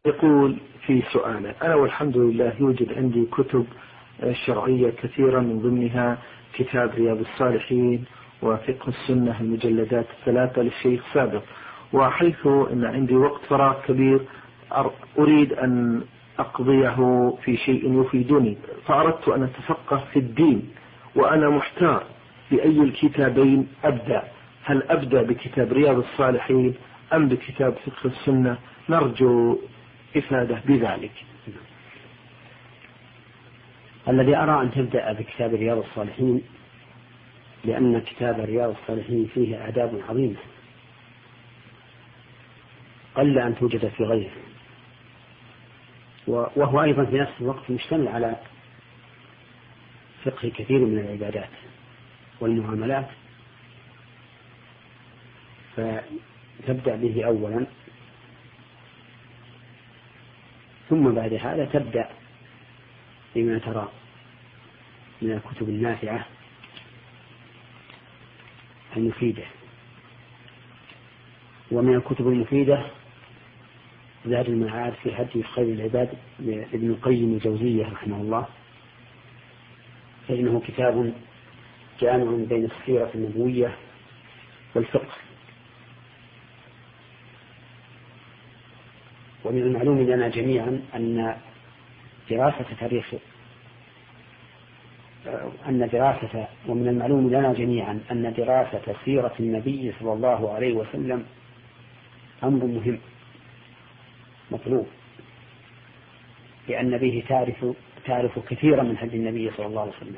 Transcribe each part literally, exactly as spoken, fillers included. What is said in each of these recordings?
يقول في سؤاله: أنا والحمد لله يوجد عندي كتب شرعية كثيرة، من ضمنها كتاب رياض الصالحين وفقه السنة المجلدات الثلاثة للشيخ سابق، وحيث أن عندي وقت فراغ كبير أريد أن أقضيه في شيء يفيدني، فأردت أن أتفقه في الدين وأنا محتار بأي الكتابين أبدأ، هل أبدأ بكتاب رياض الصالحين أم بكتاب فقه السنة؟ نرجو إفادة بذلك. الذي أرى أن تبدأ بكتاب رياض الصالحين، لأن كتاب رياض الصالحين فيه آداب عظيمة قل أن توجد في غيره، وهو أيضا في نفس الوقت مشتمل على فقه كثير من العبادات والمعاملات، فتبدأ به أولا، ثم بعد هذا تبدأ بما ترى من الكتب النافعة المفيدة. ومن الكتب المفيدة زاد المعاد في هدي خير العباد لابن القيم الجوزية رحمه الله، فإنه كتاب جامع بين السيرة النبوية والفقه. ومن المعلوم لنا جميعا أن دراسة تاريخ أن دراسة ومن المعلوم لنا جميعا أن دراسة سيرة النبي صلى الله عليه وسلم أمر مهم مطلوب، لأن به تعرف تعرف كثيرا من هدي النبي صلى الله عليه وسلم.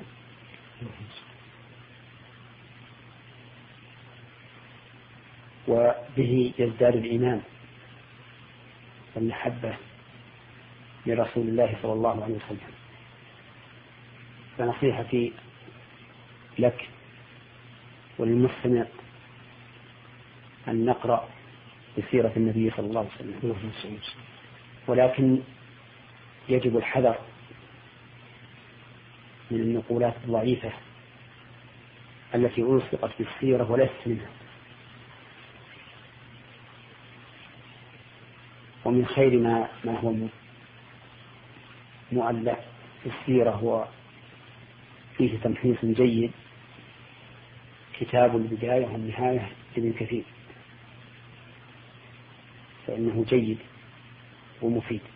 وبه يزداد الإيمان والمحبة لرسول الله صلى الله عليه وسلم. فنصيحتي لك وللمستمع أن نقرأ بسيرة النبي صلى الله عليه وسلم، ولكن يجب الحذر من النقولات الضعيفة التي ألصقت بالسيرة وليست منها. ومن خير ما, ما هو مؤلف في السيرة هو فيه تمحيص جيد كتاب البداية والنهاية لابن كثير، فإنه جيد ومفيد.